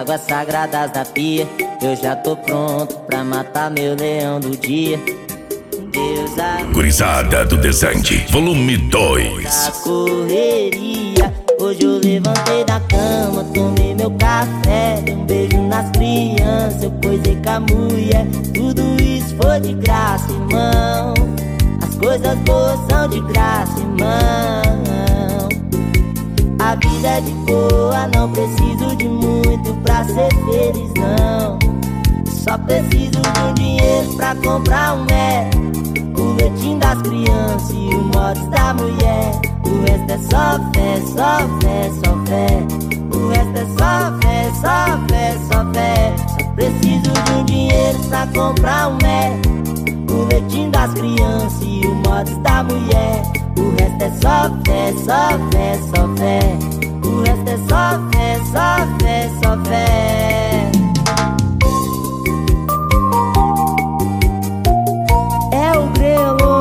águas sagradas da pia. Eu já tô pronto pra matar meu leão do dia. Deus Gurizada do Desande, volume 2. a correria. Hoje eu levantei da cama, tomei meu café, dei um beijo nas crianças, eu coisei com a mulher. Tudo isso foi de graça, irmão. As coisas boas são de graça, irmão. A vida é de boa, não preciso de muito pra ser feliz, não. Só preciso de um dinheiro pra comprar um o leitinho das crianças e o mods da mulher. O resto é só fé, só fé, só fé. O resto é só fé, só fé, só fé. Só preciso de um dinheiro pra comprar um o leitinho das crianças e o mods da mulher. O resto é só fé, só fé, só fé. O resto é só fé, só fé, só fé. É o grelo.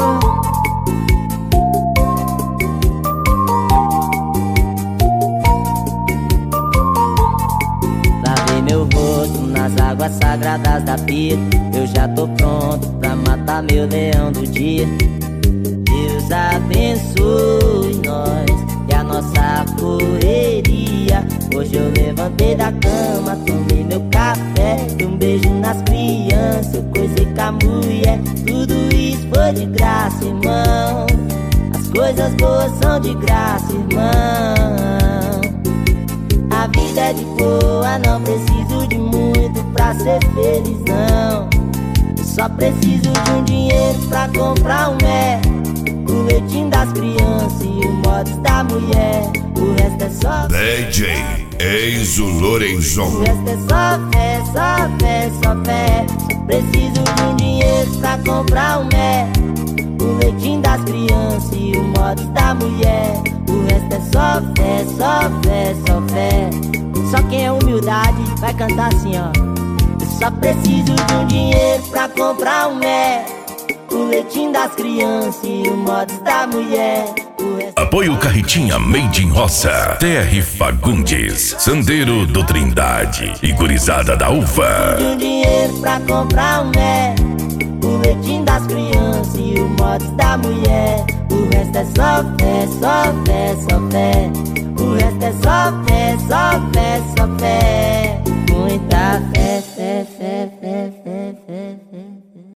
Lavei meu rosto nas águas sagradas da pia. Eu já tô pronto pra matar meu leão do dia. Deus abençoe nós e a nossa correria. Hoje eu levantei da cama, tomei meu café, dei um beijo nas crianças, eu coisei com a mulher. Tudo isso foi de graça, irmão. As coisas boas são de graça, irmão. A vida é de boa, não preciso de muito pra ser feliz, não. Só preciso de um dinheiro pra comprar um o leitinho das crianças e o mods da mulher. O resto é só DJ Enzo Lorenzon. O resto é só fé, só fé, só fé. Só preciso de um dinheiro pra comprar um o leitinho das crianças e o mods da mulher. O resto é só fé, só fé, só fé. Só quem é humildade vai cantar assim, ó. Eu só preciso de um dinheiro pra comprar um o leitinho das crianças e o mods da mulher. Apoio Carretinha Made in Roça, TR Fagundes, Sandeiro do Trindade e Gurizada da Uva. De um dinheiro pra comprar um o leitinho das crianças e o mods da mulher. O resto é só fé, só fé, só fé. O resto é só fé, só fé, só fé.